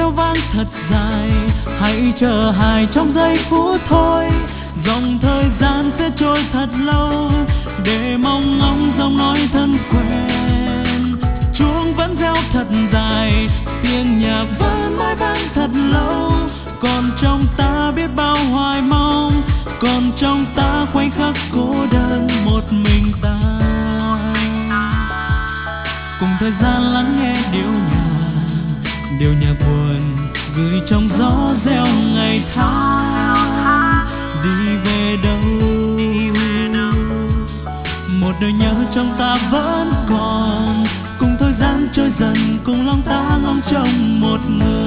reo vang thật dài. Hãy chờ hài trong giây phút thôi, dòng thời gian sẽ trôi thật lâu để mong ngóng giọng nói thân quen. Chuông vẫn reo thật dài, tiếng nhạc vẫn mãi vang thật lâu. Còn trong ta biết bao hoài mong, còn trong ta khoảnh khắc cô đơn một mình ta. Cùng thời gian lắng nghe điệu nhạc buồn gửi trong gió reo ngày tháng. Đi về đâu một đời nhớ trong ta vẫn còn, cùng thời gian trôi dần, cùng lòng ta ngóng trông một người.